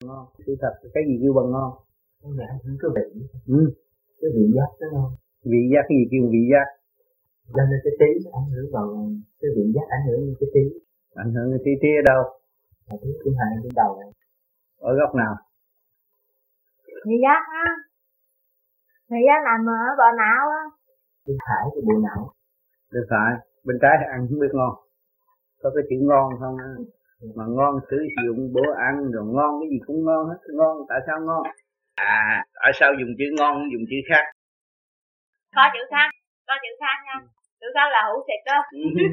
Ngon. Sự thật cái gì kêu bằng ngon? Dạ, cái vị. Cái vị giác đó không? Vị giác cái gì kêu vị giác? Cho nên cái trí ảnh hưởng vào cái vị giác, ảnh hưởng đến cái trí. Ảnh hưởng đến trí ở đâu? Ở cái hai cái đầu. Ở góc nào? Vị giác á. Vị giác nằm ở bờ não á. Bên phải cái bộ não. Bên phải, bên trái ăn không biết ngon. Có cái chữ ngon không á? Mà ngon sử dụng bữa ăn rồi ngon cái gì cũng ngon hết. Ngon tại sao ngon? Tại sao dùng chữ ngon không dùng chữ khác? Có chữ khác nha. Chữ khác là hữu xịt đó.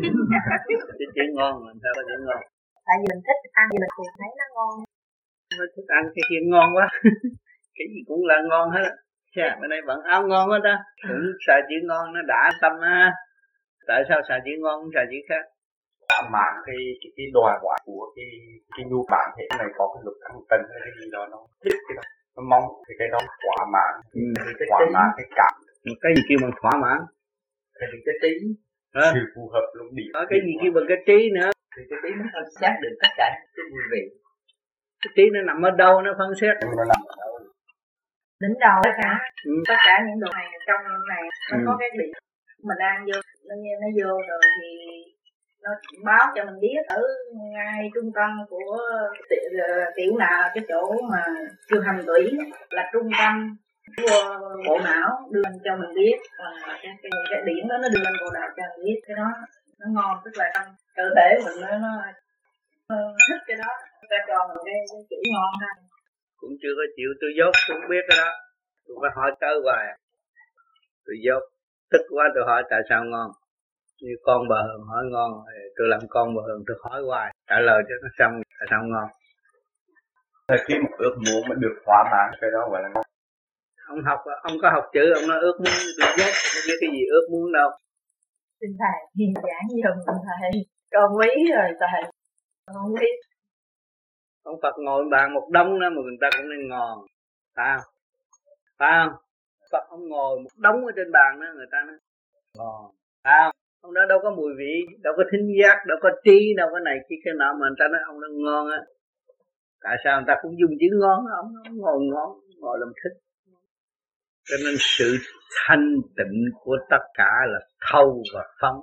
Chữ ngon làm sao có chữ ngon? Tại vì mình thích ăn thì mình thấy nó ngon. Mình thích ăn cái kia ngon quá. Cái gì cũng là ngon hết. Bên đây vẫn áo ngon hết á. Cũng xài chữ ngon nó đã tâm á. Tại sao xài chữ ngon không xài chữ khác? Thỏa mãn cái đòi hỏi của cái nhu bản thể này có cái lực ăn cần hay cái gì đó nó thích cái đó, nó mong thì cái đó thỏa mãn. Thỏa mãn cái cảm. Cái gì kêu bằng thỏa mãn? Thì cái trí sự phù hợp luôn điểm. Cái gì kêu bằng cái trí nữa? Thì cái trí nó phân xét được tất cả cái vui vị. Cái trí nó nằm ở đâu, nó phân xét? Nó nằm ở đâu? Đỉnh đầu cả. Tất cả những đồ này trong này nó có cái điểm mình ăn vô, nó vô rồi thì nó báo cho mình biết ở ngay trung tâm của tiểu não, cái chỗ mà kêu hành tủy là trung tâm của bộ não, đưa cho mình biết cái điểm đó nó đưa lên bộ não cho mình biết cái đó nó ngon, tức là trong cơ thể mình nó thích cái đó, ta cho mình cái chữ ngon ha. Cũng chưa có chịu tôi dốt, tôi không biết cái đó, tôi phải hỏi tới hoài, tôi dốt, tức quá tôi hỏi tại sao ngon. Như con bà Hường hỏi ngon, tôi làm con bà Hường tôi hỏi hoài, trả lời cho nó xong tại sao ngon. Thì khi một ước muốn mà được thỏa mãn cái đó gọi là ngon. Ông có học chữ, ông nói ước muốn, tôi dốt, không biết cái gì ước muốn đâu. Xin thầy giảng dùm thầy, con quý rồi thầy, không biết. Ông Phật ngồi bàn một đống đó mà người ta cũng nên ngon, phải không? Phải không? Phật ông ngồi một đống ở trên bàn đó người ta nói ngon, phải không? Ông đó đâu có mùi vị, đâu có thính giác, đâu có trí, đâu có này kia cái nọ mà người ta nói ông đó ngon á. Tại sao người ta cũng dùng chữ ngon, ông ngồi ngon, ngồi làm thích. Cho nên sự thanh tịnh của tất cả là thâu và phóng.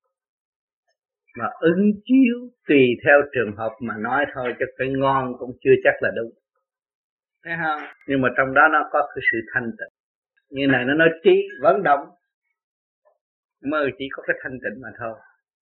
Mà ứng chiếu tùy theo trường hợp mà nói thôi, chứ cái ngon cũng chưa chắc là đúng. Thấy không? Nhưng mà trong đó nó có cái sự thanh tịnh. Như này nó nói trí vận động, mới chỉ có cái thanh tịnh mà thôi.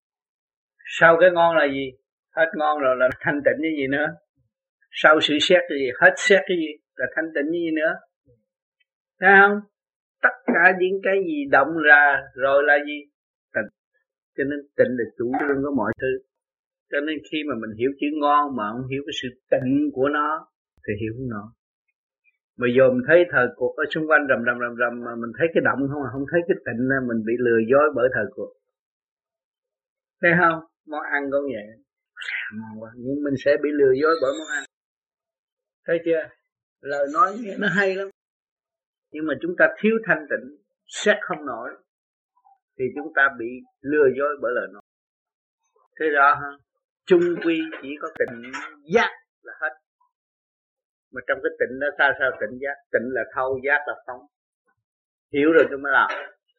Sau cái ngon là gì? Hết ngon rồi là thanh tịnh cái gì nữa? Sau sự xét cái gì? Hết xét cái gì? Là thanh tịnh cái gì nữa? Thấy không? Tất cả những cái gì động ra rồi là gì? Tịnh. Cho nên tịnh là chủ trương của mọi thứ. Cho nên khi mà mình hiểu chữ ngon mà không hiểu cái sự tịnh của nó thì hiểu không nổi. Mà giờ mình thấy thời cuộc ở xung quanh rầm mà mình thấy cái động không, không thấy cái tịnh, mình bị lừa dối bởi thời cuộc. Thấy không? Món ăn cũng vậy, ngon quá, nhưng mình sẽ bị lừa dối bởi món ăn. Thấy chưa? Lời nói nghe nó hay lắm, nhưng mà chúng ta thiếu thanh tịnh, xét không nổi, thì chúng ta bị lừa dối bởi lời nói. Thế rõ ha? Chung quy chỉ có tịnh giác là hết. Mà trong cái tịnh đó sao tịnh giác? Tịnh là thâu, giác là phóng. Hiểu rồi tôi mới làm.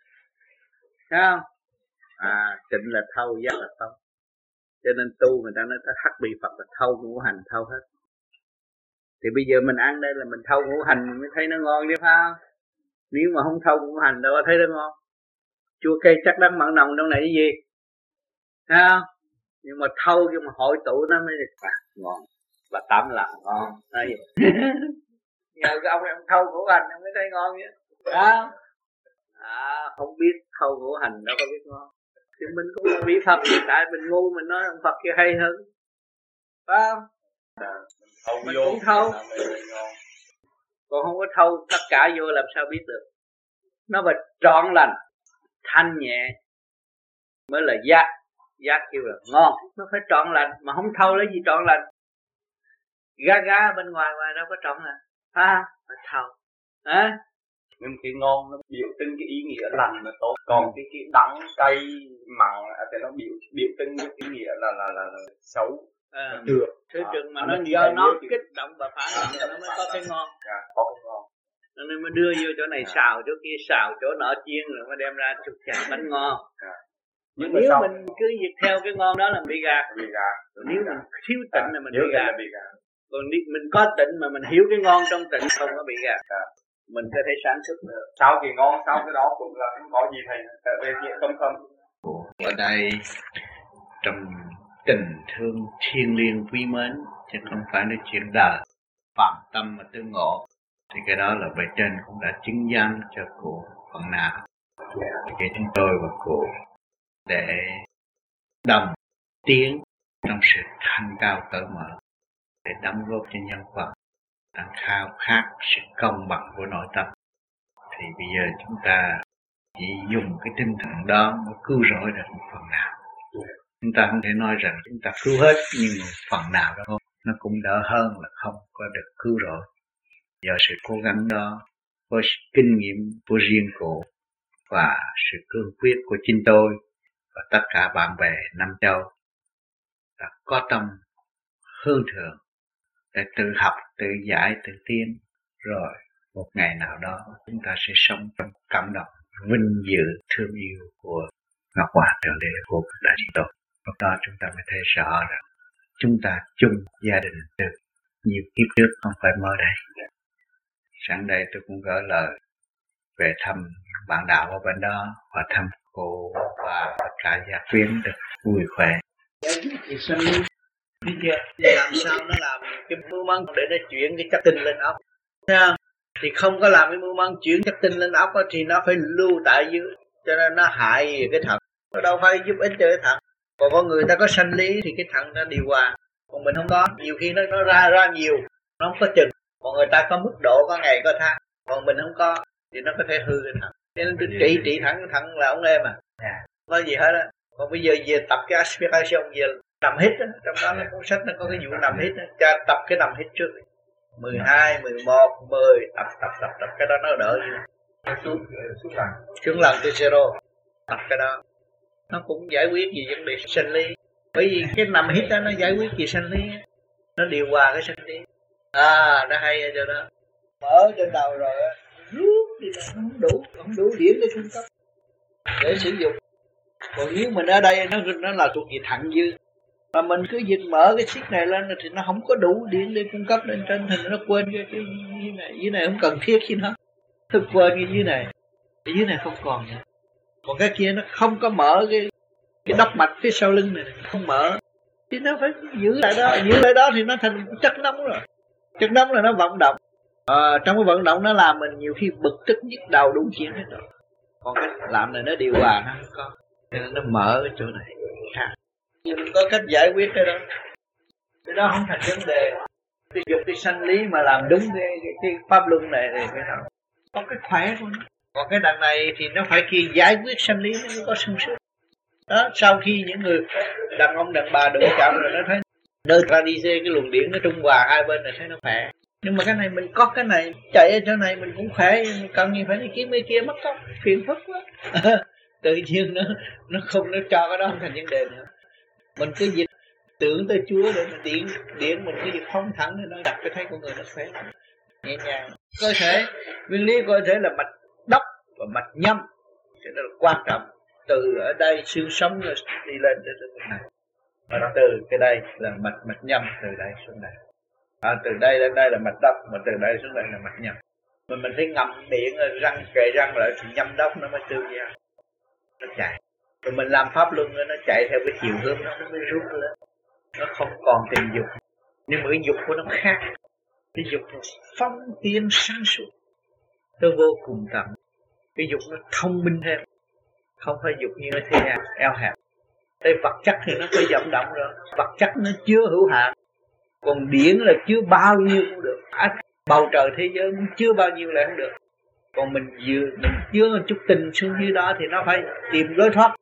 Thấy không? Tịnh là thâu, giác là phóng. Cho nên tu người ta nói ta hắc bị Phật là thâu ngũ hành thâu hết. Thì bây giờ mình ăn đây là mình thâu ngũ hành mình mới thấy nó ngon chứ phải không? Nếu mà không thâu ngũ hành đâu có thấy nó ngon. Chua cay chắc đắng mặn nồng trong này cái gì? Thấy không? Nhưng mà thâu nhưng mà hội tụ nó mới ngon. Và tạm là ngon. Nói vậy. Nhờ cái ông thâu ngũ hành ông mới thấy ngon chứ. Không biết thâu ngũ hành đâu có biết ngon. Thì mình cũng bị Phật, tại mình ngu mình nói ông Phật kia hay hơn. Phải không? Mình cũng thâu. Còn không có thâu tất cả vô làm sao biết được. Nó phải trọn lành, thanh nhẹ mới là giác. Giác kêu là ngon. Nó phải trọn lành, mà không thâu lấy gì trọn lành. Gá bên ngoài đâu có trọn lành. Phải thâu. Nhưng cái ngon nó biểu trưng cái ý nghĩa lành là tốt, còn cái đắng cay mặn thì nó biểu trưng cái ý nghĩa là xấu. được thứ trường mà nó do nó kích động và phản động nó mới có cái ngon. Có cái ngon. Nên mới đưa vô chỗ này xào, chỗ kia xào, chỗ nọ chiên rồi mới đem ra chục chặt bánh ngon. Nhưng nếu mình cứ theo cái ngon đó là bị gạt. Rồi nếu mình thiếu tịnh là mình bị gạt. Còn mình có tịnh mà mình hiểu cái ngon trong tịnh không có bị gạt. Mình có thể sản xuất được. Sau cái ngon, sau cái đó cũng là không có gì thầy. Về chuyện không. Ở đây trong tình thương thiêng liêng quý mến, chứ không phải nói chuyện đời phạm tâm mà tương ngộ, thì cái đó là bề trên cũng đã chứng giám cho cô phần nào. Thì chúng tôi và cô để đồng tiến trong sự thanh cao cởi mở để đóng góp cho nhân vật đang khao khát sự công bằng của nội tâm. Thì bây giờ chúng ta chỉ dùng cái tinh thần đó mới cứu rỗi được một phần nào. Chúng ta không thể nói rằng chúng ta cứu hết, nhưng một phần nào đó nó cũng đỡ hơn là không có được cứu rỗi. Do sự cố gắng đó, với kinh nghiệm của riêng cô và sự cương quyết của chính tôi và tất cả bạn bè Nam Châu đã có tâm hướng thượng để tự học, tự giải, tự tiến, rồi một ngày nào đó chúng ta sẽ sống trong cảm động vinh dự thương yêu của Ngọc Hoàng Thượng Đế của Đại Chúng tôi. Lúc đó chúng ta mới thấy rõ rằng chúng ta chung gia đình từ nhiều kiếp trước, không phải mới đây. Sáng đây tôi cũng gửi lời về thăm bạn đạo ở bên đó và thăm cô và tất cả gia quyến được vui khỏe. Thì sinh biết chưa? Làm sao nó làm cái mưu măng để nó chuyển cái chất tinh lên óc, thấy không? Thì không có làm cái mưu măng chuyển chất tinh lên óc thì nó phải lưu tại dưới, cho nên nó hại cái thận. Nó đâu phải giúp ích cho cái thận. Còn con người ta có sanh lý thì cái thận nó điều hòa, còn mình không có. Nhiều khi nó ra nhiều, nó không có chừng. Còn người ta có mức độ, có ngày có tháng, còn mình không có thì nó có thể hư cái thận. Cho nên tôi trị thận là ông em không có gì hết á. Còn bây giờ về tập cái aspiration, về nằm hít á, trong đó nó cuốn sách nó có cái vụ nằm hít á, cha tập cái nằm hít trước 12, 11, 10 tập cái đó nó đỡ gì. Xuống lần T0 tập cái đó nó cũng giải quyết gì vấn đề sinh lý, bởi vì cái nằm hít đó nó giải quyết gì sinh lý, nó điều hòa cái sinh lý. Nó hay ở chỗ đó. Mở trên đầu rồi á, rút thì nó không đủ điểm để cung cấp để sử dụng. Còn nếu mình ở đây nó là thuộc về thận dư, mà mình cứ dịch mở cái xích này lên thì nó không có đủ điện để cung cấp lên trên, thì nó quên cái dưới này không cần thiết gì nó quên cái dưới này không còn nữa. Còn cái kia nó không có mở cái đốc mạch phía sau lưng này không mở thì nó phải giữ lại đó thì nó thành chất nóng rồi. Chất nóng là nó vận động. Trong cái vận động nó làm mình nhiều khi bực tức nhức đầu đủ chuyện hết rồi. Còn cái làm này nó điều hòa nó không có, nên nó mở cái chỗ này khác. Nhưng mình có cách giải quyết cái đó không thành vấn đề. Cái dục cái sanh lý mà làm đúng cái pháp luân này thì cái nào có cái khỏe của nó. Còn cái đằng này thì nó phải khi giải quyết sanh lý nó mới có sung sức. Đó, sau khi những người đàn ông đàn bà đụng chạm rồi nó thấy nơi ra đi cái luồng điển nó trung hòa hai bên là thấy nó khỏe. Nhưng mà cái này mình có cái này chạy ở chỗ này mình cũng khỏe, mình cần gì phải đi kiếm cái kia mất công phiền phức quá. Tự nhiên nó không, nó cho cái đó không thành vấn đề nữa. Mình cứ dịch tưởng tới Chúa để mình điển mình cứ dịch phóng thẳng thì nó đặt cái thấy của người nó khỏe nhẹ nhàng. Cơ thể nguyên lý cơ thể là mạch đốc và mạch nhâm, cho nên là quan trọng. Từ ở đây xương sống rồi đi lên tới cái này, và từ cái đây là mạch nhâm, từ đây xuống đây. Từ đây lên đây là mạch đốc, mà từ đây xuống đây là mạch nhâm. Mình phải ngậm miệng răng kề răng lại thì nhâm đốc nó mới tương giao, nó chạy. Rồi mình làm pháp luân nó chạy theo cái chiều hướng đó, nó mới rút lên. Nó không còn tình dục, nhưng mà cái dục của nó khác. Cái dục nó phong tiến sáng suốt, nó vô cùng tận. Cái dục nó thông minh thêm, không phải dục như ở thế gian eo hẹp. Cái vật chất thì nó phải vận động rồi, vật chất nó chưa hữu hạn. Còn điển là chưa bao nhiêu cũng được. Bầu trời thế giới cũng chưa bao nhiêu là không được. Còn mình chứa một chút tình xuống dưới đó thì nó phải tìm lối thoát.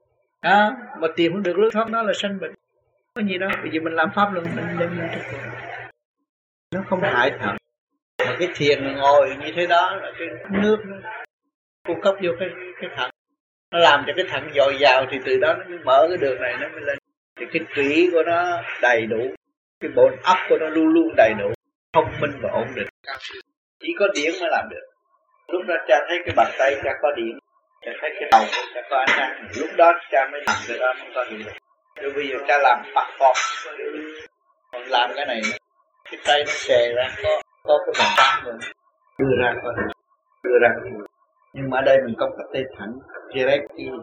Mà tìm không được lối thoát đó là sanh bệnh. Có gì đó, bởi vì mình làm pháp luân mình lên như thế này. Nó không hại thận. Mà cái thiền ngồi như thế đó là cái nước nó cung cấp vô cái thận. Nó làm cho cái thận dồi dào thì từ đó nó mới mở cái đường này nó mới lên. Thì cái kỹ của nó đầy đủ. cái bộ óc của nó luôn luôn đầy đủ, thông minh và ổn định. Chỉ có điển mới làm được. Lúc đó cha thấy cái bàn tay cha có điện, cha thấy cái đầu cha có ánh sáng, lúc đó cha mới làm cái đó mới có hiệu lực. Rồi bây giờ cha làm bắt cọp, còn làm cái này cái tay nó xè ra có cái bàn tay rồi đưa ra có hiệu, đưa ra có hiệu. Nhưng mà ở đây mình không có tay thẳng direct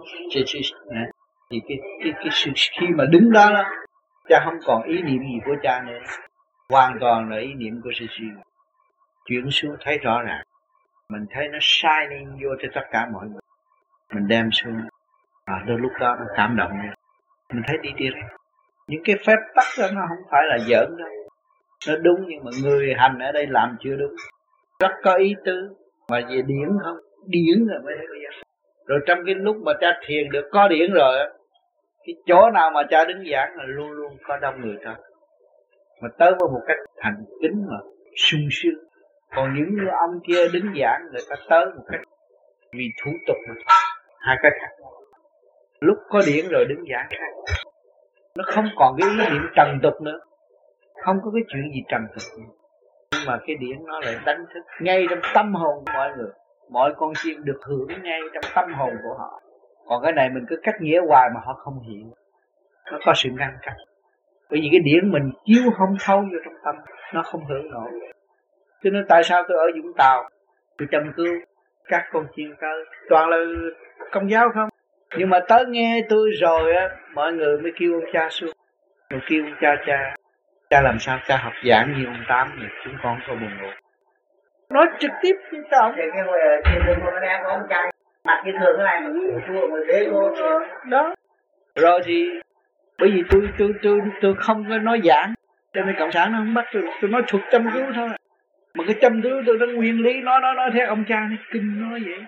thì cái sự khi mà đứng đó cha không còn ý niệm gì của cha nữa, hoàn toàn là ý niệm của sự suy. Chuyển xuống thấy rõ ràng, mình thấy nó shining vô cho tất cả mọi người, mình đem xuống, đôi lúc đó nó cảm động nữa. Mình thấy đi ra những cái phép tắc đó nó không phải là giỡn đâu, nó đúng, nhưng mà người hành ở đây làm chưa đúng, rất có ý tứ. Mà về điển không, điển rồi mới thấy có giá. Rồi trong cái lúc mà cha thiền được có điển rồi, cái chỗ nào mà cha đứng giảng là luôn luôn có đông người ta, mà tới với một cách thành kính mà sung sướng. Còn những người ông kia đứng giảng người ta tới một cách vì thủ tục mà, hai cái khác. Lúc có điển rồi đứng giảng khác, nó không còn cái ý niệm trần tục nữa, không có cái chuyện gì trần tục nữa. Nhưng mà cái điển nó lại đánh thức ngay trong tâm hồn của mọi người, mọi con chim được hưởng ngay trong tâm hồn của họ. Còn cái này mình cứ cắt nghĩa hoài mà họ không hiểu, nó có sự ngăn cách. Bởi vì cái điển mình chiếu không thấu vô trong tâm, nó không hưởng nổi. Cho nên tại sao tôi ở Vũng Tàu, tôi chăm cứu các con chiên tới toàn là Công giáo không. Nhưng mà tới nghe tôi rồi á, mọi người mới kêu ông cha xuống, rồi kêu ông cha làm sao cha học giảng như ông Tám này, chúng con có buồn ngủ. Nói trực tiếp với ông. Thì cái người con đang có ông cha mặt như thường cái này mà chua mà thế cô đó. Rồi thì bởi vì tôi không có nói giảng, cho nên cộng sản nó không bắt tôi nói thuật chăm cứu thôi. Mà cái chăm cứu tôi nó nguyên lý nó theo ông cha này, kinh nói vậy.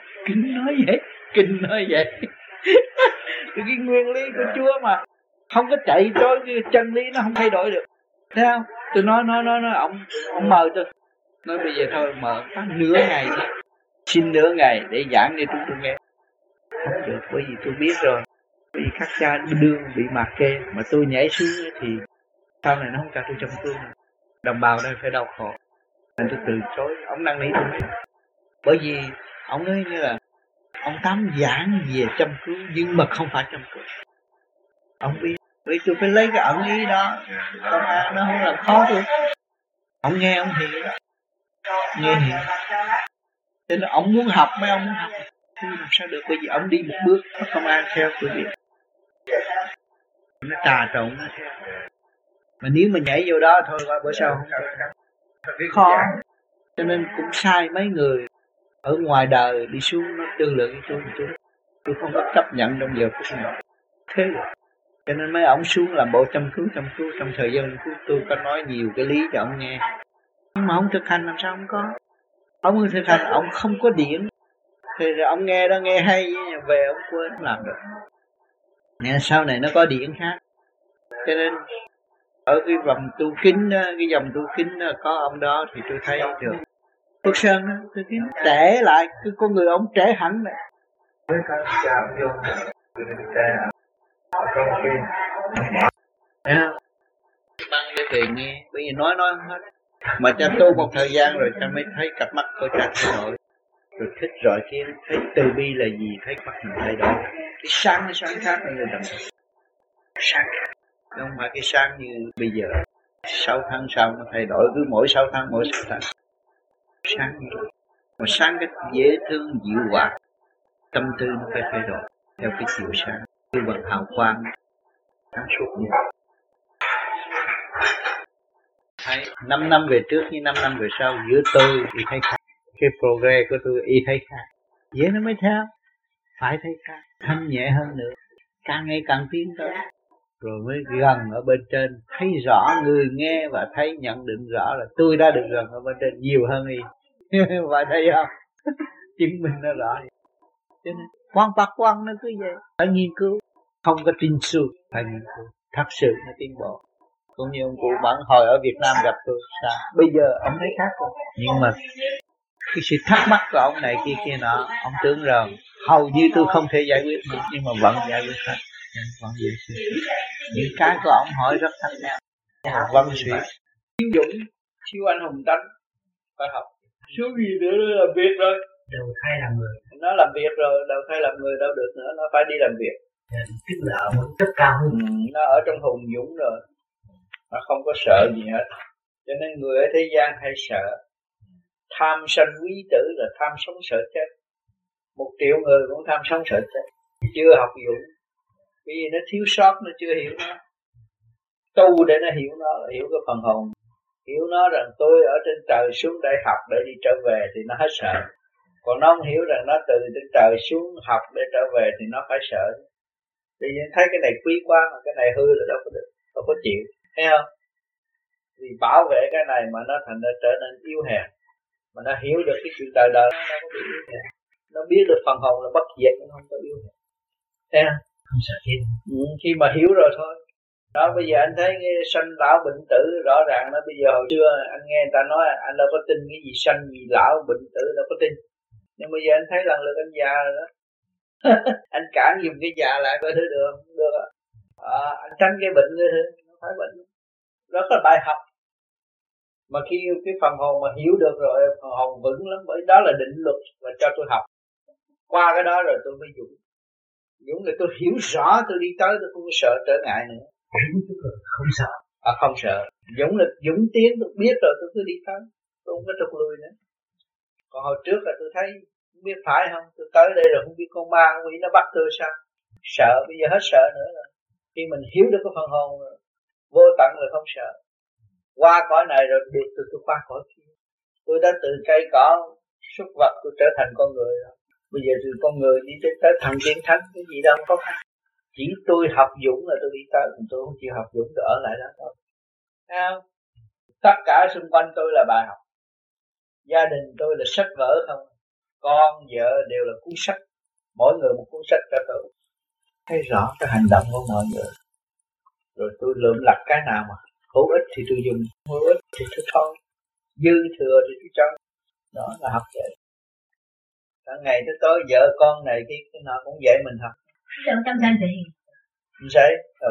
Cái nguyên lý của Chúa mà không có chạy trối cái chân lý nó không thay đổi được. Thấy không? Tôi nói ông mời tôi. Nói bây giờ thôi mở nửa ngày thôi. Xin nửa ngày để giảng cho chúng tôi nghe. Không được, bởi vì tôi biết rồi. Bởi vì các cha đương bị mạc kê mà tôi nhảy xuống thì sau này nó không cho tôi chăm cứu nữa. Đồng bào đây phải đau khổ. Nên tôi từ chối. Ông năn nỉ tôi. Bởi vì ông nói như là ông Tám giảng về chăm cứu nhưng mà không phải chăm cứu. Ông biết. Bởi tôi phải lấy cái ẩn ý đó. Công an nó không làm khó tôi. Ông nghe ông hiểu đó. Nghe hiểu. Thế là ông muốn học, mấy ông muốn học. Tôi làm sao được, bởi vì ông đi một bước có công an theo tôi biết. Nó trà trộn nó theo. Mà nếu mà nhảy vô đó thôi qua bữa sau không được. Khó. Cho nên cũng sai mấy người ở ngoài đời đi xuống nó tương lượng với tôi một chút. Tôi không có chấp nhận trong giờ phút này. Thế rồi. Cho nên mấy ông xuống làm bộ chăm cứu trong thời gian tôi có nói nhiều cái lý cho ông nghe. Nhưng mà ông thực hành làm sao không có. Ông thực hành ông không có điển. Thì rồi ông nghe đó nghe hay về ông quên không làm được. Nghe sau này nó có điển khác. Cho nên ở cái vòng tu kính đó, cái dòng tu kính đó, có ông đó thì tôi thấy được. Phước Sơn đó, tôi thấy trẻ lại, cái con người ông trẻ hẳn này. với các cha vô trẻ trong khi Băng cái về nghe, bởi vì nói không hết. Mà cha tu một thời gian rồi cha mới thấy cặp mắt của cha thay đổi. Rồi thích rồi kia, thấy từ bi là gì, thấy mắt mình thay đổi. Cái sáng khác như là sáng khác. Không phải cái sáng như bây giờ 6 tháng sau nó thay đổi, cứ mỗi 6 tháng sáng như vậy. Mà sáng cái dễ thương dịu hòa, tâm tư nó phải thay đổi theo cái chiều sáng, cái bằng hào quang sáng suốt như vậy. Thấy 5 năm về trước với 5 năm về sau, giữa tôi thì thấy khác, cái progress của tôi y thấy khác, dễ nó mới theo, phải thấy khác, thanh nhẹ hơn nữa, càng ngày càng tiến tới. Rồi mới gần ở bên trên, thấy rõ người nghe và thấy nhận định rõ là tôi đã được gần ở bên trên nhiều hơn đi. Phải thấy không? Chứng minh nó rõ. Cho nên quan bạc quan nó cứ vậy, phải nghiên cứu, không có tin xu, phải nghiên cứu, thật sự nó tiến bộ. Cũng như ông cụ Bản hồi ở Việt Nam gặp tôi, sao? Bây giờ ông thấy khác rồi. Nhưng mà cái sự thắc mắc của ông này kia nọ, ông tưởng rằng hầu như tôi không thể giải quyết được, nhưng mà vẫn giải quyết hết. Vẫn giải quyết. Những cái của ông hỏi rất thắc mắc. Văn sĩ siêu dũng, siêu anh hùng tánh, phải học. Số gì nữa là việc rồi. Đầu thai làm người. Nó làm việc rồi, đầu thai làm người đâu được nữa, nó phải đi làm việc. Tức là ở một cấp cao hơn. Nó ở trong hùng dũng rồi, nó không có sợ gì hết. Cho nên người ở thế gian hay sợ. Tham sân quý tử là tham sống sợ chết. 1 triệu người cũng tham sống sợ chết, chưa học dũng, vì nó thiếu sót, nó chưa hiểu nó. Tu để nó hiểu nó, hiểu cái phần hồn, hiểu nó rằng tôi ở trên trời xuống đây học để đi trở về thì nó hết sợ. Còn nó không hiểu rằng nó từ trên trời xuống học để trở về thì nó phải sợ. Vì thấy cái này quý quá mà cái này hư là đâu có được, đâu có chịu, thấy không? Vì bảo vệ cái này mà nó thành ra trở nên yếu hèn. Mà nó hiểu được cái chuyện đời đời nó có bị yếu hèn. Nó biết được phần hồn là bất diệt, nó không có yếu hèn. Thấy không? Không sợ chết. Khi mà hiểu rồi thôi. Đó, bây giờ anh thấy cái sanh lão bệnh tử rõ ràng đó. Bây giờ hồi xưa anh nghe người ta nói anh đâu có tin cái gì sanh gì lão bệnh tử, đâu có tin. Nhưng bây giờ anh thấy lần lượt anh già rồi đó. Anh cản dùng cái già lại coi thử được không? Được á. Anh tránh cái bệnh nữa thôi, nó phải bệnh. Đó là bài học. Mà khi cái phần hồn mà hiểu được rồi, phần hồn vững lắm, bởi đó là định luật và cho tôi học. Qua cái đó rồi tôi mới dũng. Dũng là tôi hiểu rõ, tôi đi tới tôi không có sợ trở ngại nữa. Không sợ. Không sợ. Dũng là dũng tiến, tôi biết rồi tôi cứ đi tới, tôi không có trục lui nữa. Còn hồi trước là tôi thấy không biết phải không, tôi tới đây rồi không biết con ma con quỷ nó bắt tôi sao, sợ. Bây giờ hết sợ nữa rồi. Khi mình hiểu được cái phần hồn rồi, vô tận rồi không sợ. Qua cõi này rồi được tôi qua cõi kia. Tôi đã từ cây cỏ súc vật tôi trở thành con người rồi. Bây giờ từ con người đi tới thần tiên thánh, cái gì đâu không có khác. Chỉ tôi học dũng là tôi đi tới, tôi không chịu học dũng tôi ở lại đó thôi. Thấy không? Tất cả xung quanh tôi là bài học. Gia đình tôi là sách vở không. Con, vợ đều là cuốn sách. Mỗi người một cuốn sách cho tôi. Thấy rõ cái hành động của mọi người. Rồi tôi lượm lặt cái nào mà hữu ích thì tôi dùng, hữu ích thì tôi thôi, dư thừa thì tôi cho. Đó là học vậy. Cả ngày tới tối vợ con này cái nọ cũng dạy mình học. Trong tâm thanh thì Không sai.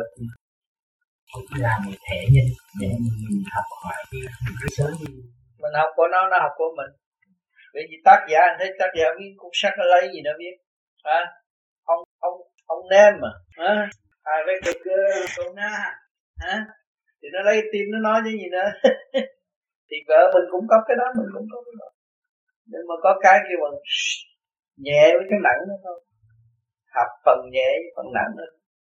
Cũng là một thể nhân để mình học hỏi cái sớm. Mình học của nó học của mình. Bởi vì tác giả anh thấy tác giả viết cuốn sách nó lấy gì nó viết hả? Ông nem mà hả? Với cực cô na hả? Thì nó lấy tim nó nói chứ gì nữa. Thì vợ mình cũng có cái đó, mình cũng có cái đó. Nhưng mà có cái kêu bằng nhẹ với cái nặng nữa thôi. Học phần nhẹ với phần nặng nữa.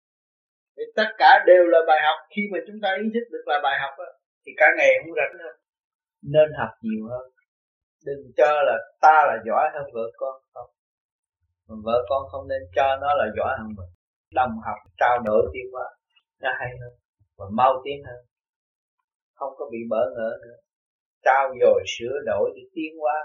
Thì tất cả đều là bài học. Khi mà chúng ta ý thức được là bài học đó, thì cả ngày không rảnh nữa. Nên học nhiều hơn. Đừng cho là ta là giỏi hơn vợ con không. Mà vợ con không nên cho nó là giỏi hơn mình. Đồng học trao đổi tiến hóa nó hay hơn và mau tiến hơn, không có bị bỡ ngỡ nữa. Trao dồi sửa đổi để tiến hóa.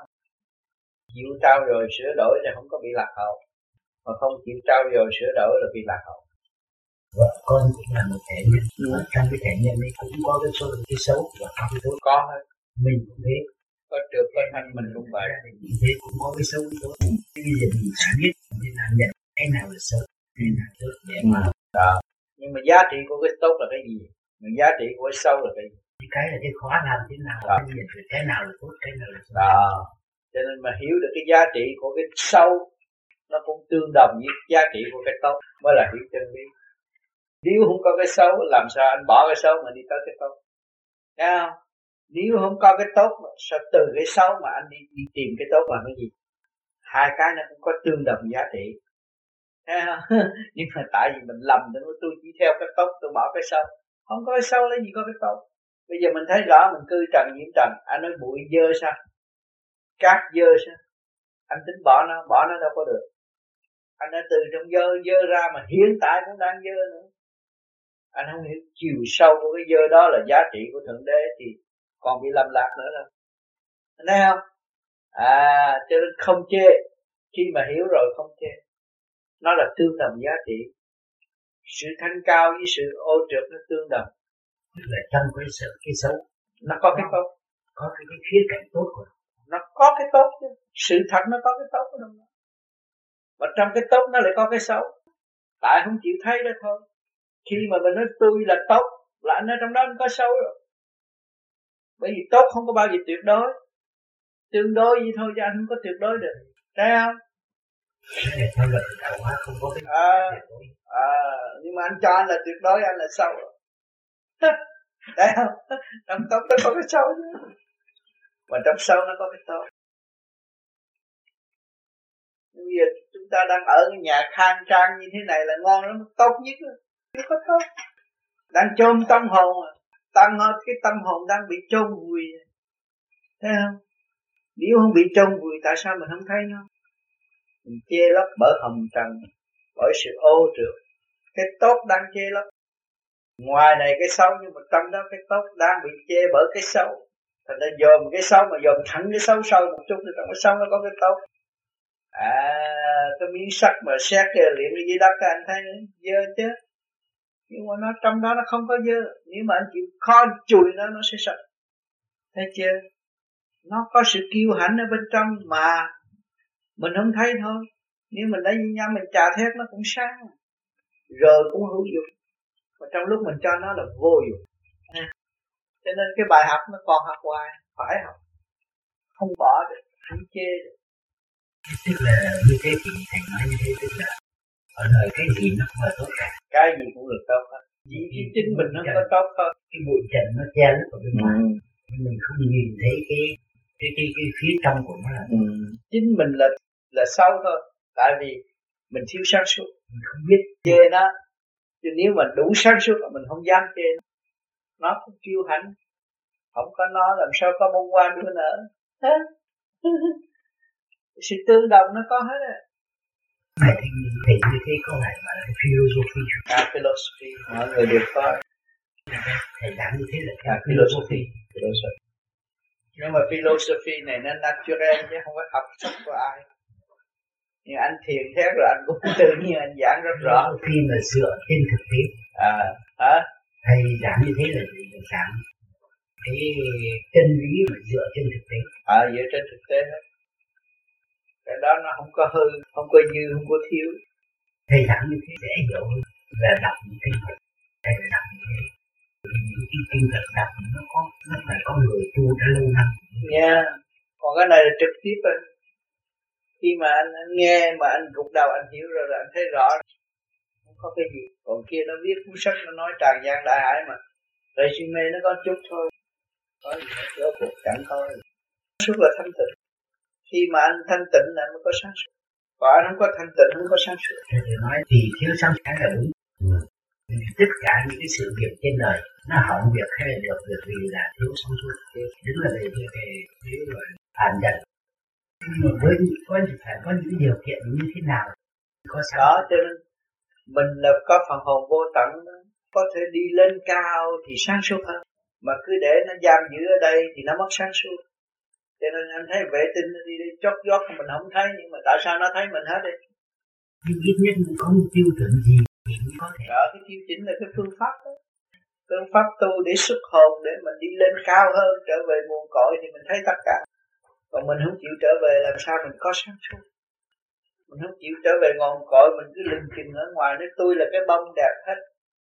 Chịu trao dồi sửa đổi thì không có bị lạc hậu, mà không chịu trao dồi sửa đổi là bị lạc hậu. Vợ con cũng là một thể nhân. Trong cái thể nhân ấy cũng có cái xấu và có cái tốt. Có hết. Mình cũng thế. Có trượt có thanh mình cũng vậy. Như thế cũng có cái xấu tốt. Bây giờ mình phải biết nên là nhận cái nào là xấu, cái nào tốt để mà. Đó. Nhưng mà giá trị của cái tốt là cái gì? Mà giá trị của cái xấu là cái gì? Cái là cái khó làm thế nào, nhận được cái nào là tốt, cái nào là xấu. Đó. Cho nên mà hiểu được cái giá trị của cái xấu, nó cũng tương đồng với giá trị của cái tốt mới là hiểu chân lý. Nếu không có cái xấu, làm sao anh bỏ cái xấu mà đi tới cái tốt? Thấy không? Nếu không có cái tốt, sao từ cái xấu mà anh đi tìm cái tốt là cái gì? Hai cái nó cũng có tương đồng giá trị. Thấy không? Nhưng mà tại vì mình lầm, tôi chỉ theo cái tốt, tôi bỏ cái xấu. Không có cái xấu lấy gì có cái tốt. Bây giờ mình thấy rõ mình cư trần nhiễm trần. Anh nói bụi dơ sao? Cát dơ sao? Anh tính bỏ nó đâu có được. Anh đã từ trong dơ ra mà hiện tại cũng đang dơ nữa. Anh không hiểu chiều sâu của cái dơ đó là giá trị của Thượng Đế thì còn bị lầm lạc nữa đâu. Anh thấy không? Cho nên không chê. Khi mà hiểu rồi không chê. Nó là tương đồng giá trị. Sự thanh cao với sự ô trượt nó tương đồng. Tức là trong cái xấu nó có cái tốt, có cái khía cạnh tốt của nó có cái tốt chứ. Sự thật nó có cái tốt của nó. Và trong cái tốt nó lại có cái xấu. Tại không chịu thấy đó thôi. Khi mà mình nói tôi là tốt là anh ở trong đó anh có xấu rồi. Bởi vì tốt không có bao giờ tuyệt đối, tương đối vậy thôi chứ anh không có tuyệt đối được, thấy không? Theo luật tạo hóa không có cái Nhưng mà anh cho anh là tuyệt đối, anh là xấu. Thấy không? Trong tốt nó có cái xấu nữa, mà trong xấu nó có cái tốt. Bây giờ chúng ta đang ở cái nhà khang trang như thế này là ngon lắm, tốt nhất rồi, không có tốt. Đang chôn tâm hồn, cái tâm hồn đang bị chôn vùi, thấy không? Nếu không bị chôn vùi tại sao mình không thấy nó? Mình chê lấp bởi hồng trần, bởi sự ô trượt. Cái tốt đang chê lấp, ngoài này cái xấu, nhưng mà trong đó cái tốt đang bị chê bởi cái xấu. Thành ra dòm cái xấu mà dòm thẳng cái xấu sâu một chút thì trong cái xấu nó có cái tốt. Cái miếng sắt mà xét luyện dưới đất anh thấy dơ chứ, nhưng mà nó trong đó nó không có dơ. Nếu mà anh chịu khó chùi nó sẽ sạch, thấy chưa? Nó có sự kiêu hãnh ở bên trong mà mình không thấy thôi. Nếu mình lấy nhau mình chà thét nó cũng sáng, rồi cũng hữu dụng, mà trong lúc mình cho nó là vô dụng. Cho nên cái bài học nó còn học hoài, phải học, không bỏ được, không chê được. Tức là như thế thì thầy nói như thế, tức là ở đời cái gì nó cũng là tốt cả, cái gì cũng được tốt hết, chỉ chính mình nó có tốt hơn. Cái bụi trần nó che lấp ở bên ngoài, mình không nhìn thấy cái phía trong của nó là chính mình là xấu thôi, tại vì mình thiếu sáng suốt, mình không biết chê nó. Chứ nếu mà đủ sáng suốt là mình không dám chê nó cũng kiêu hãnh, không có nó làm sao có bông hoa nữa nở. Sự tương đồng nó có hết á. Thầy như thế có phải là philosophy? Philosophy mọi người đều có. Thầy giảng như thế là philosophy. Nhưng mà philosophy này nó natural chứ không phải học sách của ai. Nhưng anh thiền thét rồi anh cũng tự nhiên anh giảng rất rõ. Philosophy là dựa trên thực tế. Thầy giảng như thế là giảng cái chân lý mà dựa trên thực tế. Dựa trên thực tế hết. Cái đó nó không có hư, không có dư, không có thiếu. Thầy giảng như thế dễ hiểu hơn là đọc những kinh Phật. Thầy đọc như thế. Những kinh Phật đọc nó phải có người tu đã lâu năm. Còn cái này là trực tiếp rồi. Khi mà anh nghe mà anh gục đầu anh hiểu rồi là anh thấy rõ, không có cái gì. Còn kia nó viết cuốn sách nó nói tràn gian đại hải mà resume nó có chút thôi, có gì hết, rốt cuộc chẳng có. Sáng suốt là thanh tịnh. Khi mà anh thanh tịnh là anh mới có sáng suốt. Còn anh không có thanh tịnh không có sáng suốt. Thầy nói thì thiếu sáng suốt là đúng. Tất cả những cái sự việc trên đời nó hỏng việc hay là được việc vì là thiếu sáng suốt. Đúng là về cái gọi phản nhận. Nhưng mà phải có những điều kiện như thế nào có sáng đó, cho nên mình là có phần hồn vô tận, có thể đi lên cao thì sáng suốt hơn, mà cứ để nó giam giữ ở đây thì nó mất sáng suốt. Cho nên anh thấy vệ tinh nó đi chót vót mình không thấy, nhưng mà tại sao nó thấy mình hết đi? Nhưng ít nhất có một tiêu chuẩn gì thì có thể. Đó, cái tiêu chính là cái phương pháp đó. Phương pháp tu để xuất hồn, để mình đi lên cao hơn, trở về nguồn cội thì mình thấy tất cả. Còn mình không chịu trở về làm sao mình có sáng suốt? Mình không chịu trở về nguồn cội, mình cứ lưng chừng ở ngoài, nói tôi là cái bông đẹp hết.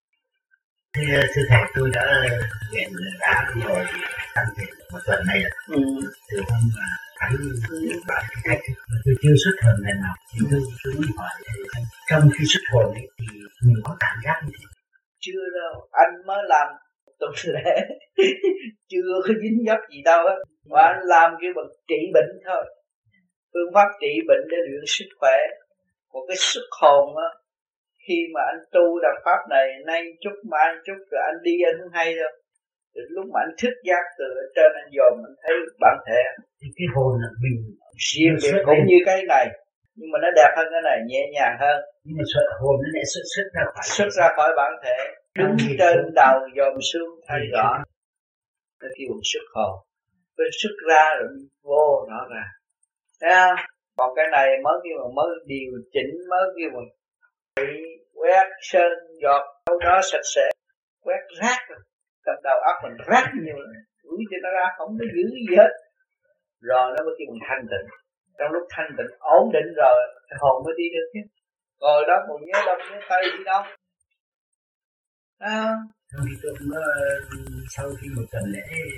Thưa thầy, tôi đã nguyện đã rồi tăng thể một tuần này rồi. Từ hôm mà thấy bạn cái cách mà tôi chưa xuất hồn lần nào, thì tôi muốn hỏi thầy trong khi xuất hồn ấy thì mình có cảm giác như thế? Chưa đâu, anh mới làm tuần lễ chưa có dính dấp gì đâu á, mà anh làm cái bằng trị bệnh thôi, phương pháp trị bệnh để luyện sức khỏe. Còn cái sức hồn á, khi mà anh tu đằng pháp này nay chút mai chút rồi anh đi anh không hay đâu. Từ lúc mà anh thức giác từ ở trên anh dòm anh thấy bản thể thì cái hồn là mình riêng biệt cũng như cái này, nhưng mà nó đẹp hơn cái này, nhẹ nhàng hơn. Nhưng mà hồn nó lại xuất ra khỏi bản thể, đứng trên đầu dòm xuống thấy rõ, nó kêu bằng xuất hồn. Cái xuất ra rồi vô rõ ràng, thấy không? Còn cái này mới kêu bằng mới điều chỉnh, mới kêu bằng quét sơn giọt đâu đó sạch sẽ, quét rác rồi trong đầu óc mình rác nhiều rồi, đuổi cho nó ra không có giữ gì hết, rồi nó mới kêu bằng thanh tịnh. Trong lúc thanh tịnh ổn định rồi cái hồn mới đi được chứ. Rồi đó một nhớ đông nhớ tây đi đâu. Sau khi một tuần lễ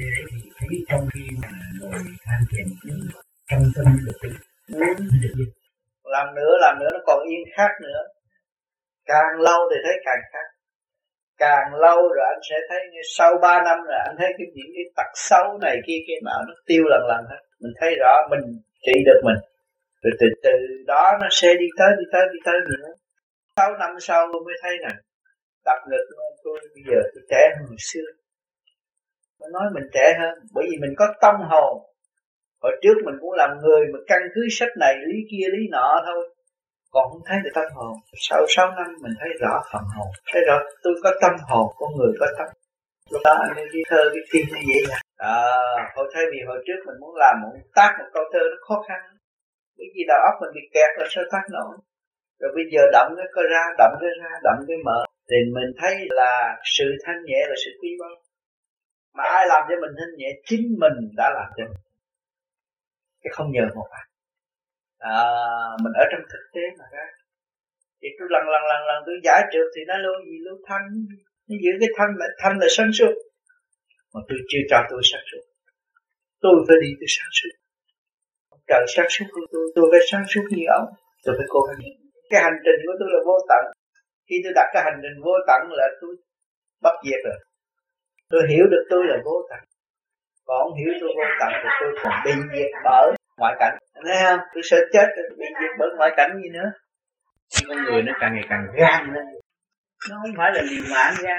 ấy thì thấy trong khi mà ngồi than thiền trong tâm được tĩnh, được yên. Làm nữa nó còn yên khác nữa. Càng lâu thì thấy càng khác. Càng lâu rồi anh sẽ thấy sau 3 năm rồi anh thấy những cái tật xấu này kia nọ nó tiêu lần hết. Mình thấy rõ mình trị được mình. Rồi từ đó nó sẽ đi tới nữa. 6 năm sau mới thấy rằng đặt ngực tôi bây giờ tôi trẻ hơn hồi xưa. Nó nói mình trẻ hơn bởi vì mình có tâm hồn. Hồi trước mình cũng làm người mà căn cứ sách này lý kia lý nọ thôi, còn không thấy được tâm hồn. Sau 6 năm mình thấy rõ phần hồn, thấy rõ tôi có tâm hồn, con người có tâm. Lúc đó anh đi thơ cái tim nó dễ dàng. Hồi thay vì hồi trước mình muốn làm một tác một câu thơ nó khó khăn, bởi vì đầu óc mình bị kẹt là sao tác nổi. Rồi bây giờ động cái ra, động cái mở, thì mình thấy là sự thanh nhẹ là sự quý báu. Mà ai làm cho mình thanh nhẹ? Chính mình đã làm cho mình. Chứ không nhờ một ai. Mình ở trong thực tế mà ra. Thì tôi lần tôi giải trượt thì nó lô gì lô thanh. Nó giữ cái thanh là sáng suốt. Mà tôi chưa cho tôi sáng suốt. Tôi phải đi tôi sáng suốt. Trời sáng suốt của tôi phải sáng suốt như ông. Tôi phải cố gắng. Cái hành trình của tôi là vô tận. Khi tôi đặt cái hành trình vô tận là tôi bất diệt rồi. Tôi hiểu được tôi là vô tận. Còn không hiểu tôi vô tận thì tôi còn bị diệt bởi ngoại cảnh. Thấy không? Tôi sợ chết rồi bị diệt bởi ngoại cảnh gì nữa. Nhưng con người nó càng ngày càng gan lên. Nó không phải là liều mạng gan.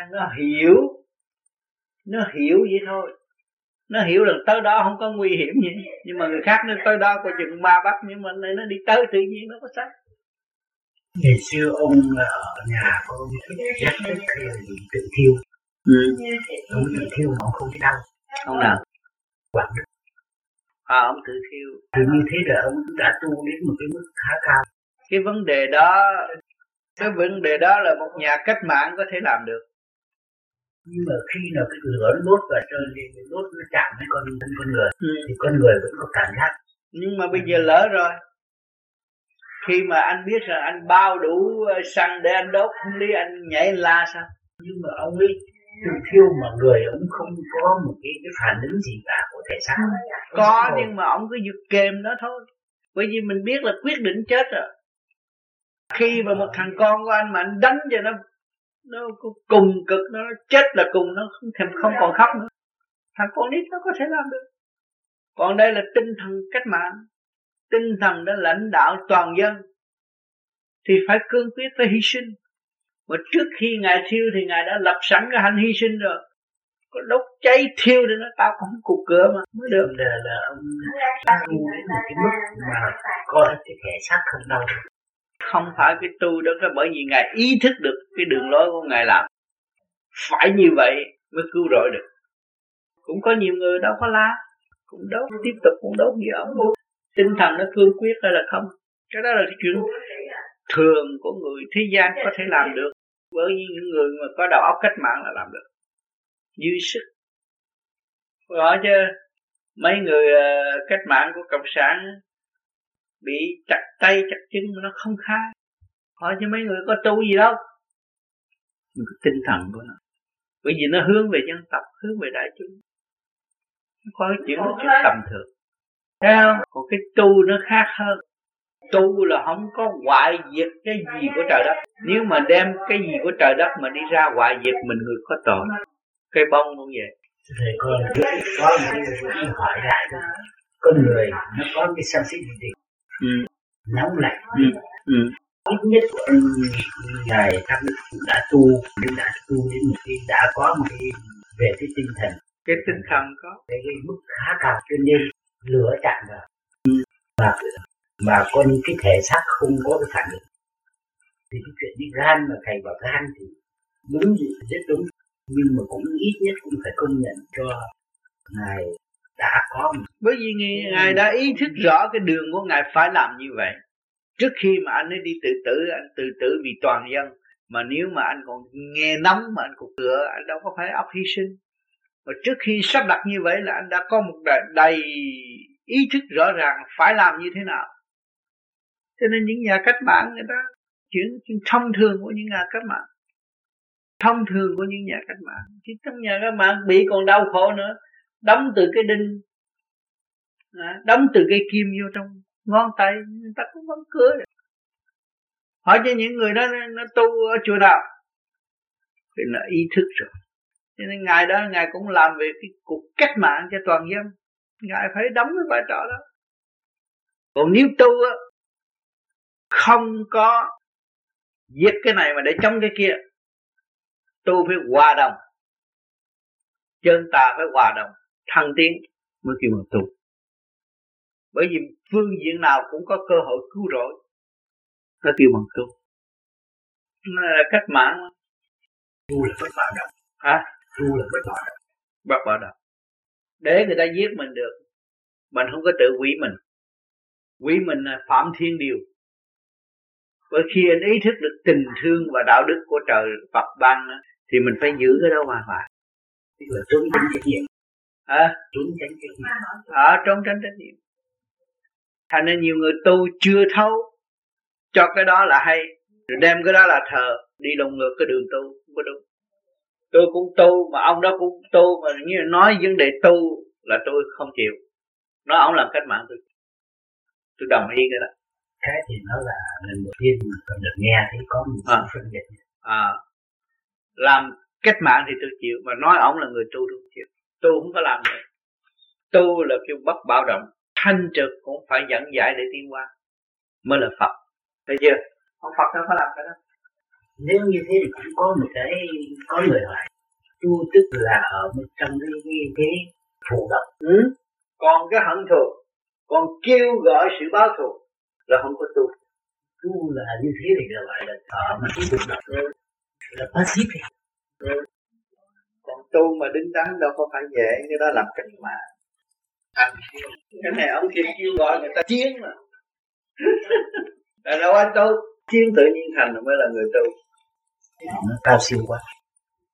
Nó hiểu vậy thôi. Nó hiểu là tới đó không có nguy hiểm gì. Nhưng mà người khác nó tới đó coi chừng ma bắt. Nhưng mà nó đi tới tự nhiên nó có sao. Ngày xưa ông ở nhà có rất khi bị tự thiêu. Ông tự thiêu mà ông không thấy đau. Ông nào? Quảng Đức. Ông tự thiêu. Thì như thế là ông đã tu đến một cái mức khá cao. Cái vấn đề đó là một nhà cách mạng có thể làm được. Nhưng mà khi nào cái lửa nó đốt vào trên đốt nó chạm với con người thì con người vẫn có cảm giác. Nhưng mà bây giờ lỡ rồi. Khi mà anh biết rằng anh bao đủ xăng để anh đốt, không lý anh nhảy anh la sao? Nhưng mà ông ấy tự thiêu mà người ông không có một cái phản ứng gì cả của thể xác. Có nhưng mà ông cứ giật kềm nó thôi. Bởi vì mình biết là quyết định chết rồi. Khi mà một thằng con của anh mà anh đánh cho nó cùng cực, nó chết là cùng, nó không còn khóc nữa. Thằng con nít nó có thể làm được. Còn đây là tinh thần cách mạng, tinh thần đã lãnh đạo toàn dân thì phải cương quyết, phải hy sinh. Mà trước khi Ngài thiêu thì Ngài đã lập sẵn cái hành hy sinh rồi. Có đốt cháy thiêu thì nó tao không cục cửa mà mới được. Là ông tu đến một cái mức mà coi cái thể xác không đau. Không phải cái tu đó, bởi vì Ngài ý thức được cái đường lối của Ngài làm. Phải như vậy mới cứu rỗi được. Cũng có nhiều người đâu có la, cũng đốt, tiếp tục cũng đốt như ông. Tinh thần nó cương quyết hay là không? Cái đó là cái chuyện thường của người thế gian có thể làm được. Bởi vì những người mà có đầu óc cách mạng là làm được. Dư sức. Hỏi chứ mấy người cách mạng của Cộng sản bị chặt tay chặt chân mà nó không khai. Hỏi chứ mấy người có tu gì đâu. Nhưng cái tinh thần của nó, bởi vì nó hướng về dân tộc, hướng về đại chúng. Nó có cái chuyện tầm thường. Thấy không? Còn cái tu nó khác hơn. Tu là không có hoại diệt cái gì của trời đất. Nếu mà đem cái gì của trời đất mà đi ra hoại diệt mình, người có tội. Cây bông cũng vậy. Thầy con có một cái hỏi lại thôi. Con người nó có cái sân sĩ gì nóng lạnh. Ít nhất Ngài Pháp Đức đã tu đến một cái đã có một cái về cái tinh thần. Cái tinh thần có cái mức khá cao, cho nên lửa chạm vào mà con cái thể xác không có cái phản ứng. Thì cái chuyện đi gan mà thầy vào gan thì đúng gì rất đúng, nhưng mà cũng ít nhất cũng phải công nhận cho Ngài đã có. Bởi vì Ngài đã ý thức rõ cái đường của Ngài phải làm như vậy. Trước khi mà anh ấy đi tự tử, anh tự tử vì toàn dân. Mà nếu mà anh còn nghe nóng mà anh còn tựa, anh đâu có phải óc hy sinh. Mà trước khi sắp đặt như vậy là anh đã có một đầy ý thức rõ ràng phải làm như thế nào. Cho nên những nhà cách mạng người ta chuyện thông thường của những nhà cách mạng. Thông thường của những nhà cách mạng. Chứ trong nhà cách mạng bị còn đau khổ nữa. đóng từ cái đinh, đóng từ cái kim vô trong ngón tay, người ta cũng vẫn cưới. Hỏi cho những người đó nó tu ở chùa nào thì là ý thức rồi. Cho nên ngài đó ngài cũng làm về cái cuộc cách mạng cho toàn dân, ngài phải đóng cái vai trò đó. Còn nếu tu á, không có giết cái này mà để chống cái kia, tu phải hòa đồng, chân ta phải hòa đồng thăng tiến mới kêu mà tu. Bởi vì phương diện nào cũng có cơ hội cứu rỗi, nó kêu bằng tu. Nó là cách mạng. Tu là bất bạo động. Tu là bất bạo động. Bất bạo động. Để người ta giết mình được, mình không có tự quỷ mình. Quỷ mình là phạm thiên điều. Bởi khi anh ý thức được tình thương và đạo đức của trời Phật ban thì mình phải giữ cái đó hoàn toàn. Tức là trốn tránh trách nhiệm. Trốn tránh trách nhiệm. Trốn tránh trách nhiệm. Thành nên nhiều người tu chưa thấu cho cái đó là hay, rồi đem cái đó là thờ, đi đồng ngược cái đường tu không có đúng. Tôi cũng tu mà ông đó cũng tu, mà như nói vấn đề tu là tôi không chịu. Nói ông làm cách mạng tôi đồng ý cái đó. Thế thì nó là lần đầu tiên mà cần được nghe thấy có một sự phân biệt. Làm cách mạng thì tôi chịu, mà nói ông là người tu tôi không chịu. Tu không có làm vậy. Tu là kêu bất bạo động, thanh trực cũng phải dẫn giải để tiến qua mới là Phật. Thấy chưa? Ông Phật nó phải làm cái đó. Nếu như thế thì cũng có một cái, có người hỏi tu tức là ở trong cái thụ động. Còn cái hận thù, còn kêu gọi sự báo thù là không có tu. Tu là như thế thì gọi là ở một cái thụ động, là passive. Còn tu mà đứng đắn đâu có phải dễ, cái đó làm cách mạng. Cái này ông kia kêu gọi người ta chiến mà. Là đâu anh tu, chiến tự nhiên thành mới là người tu. Nó cao siêu quá.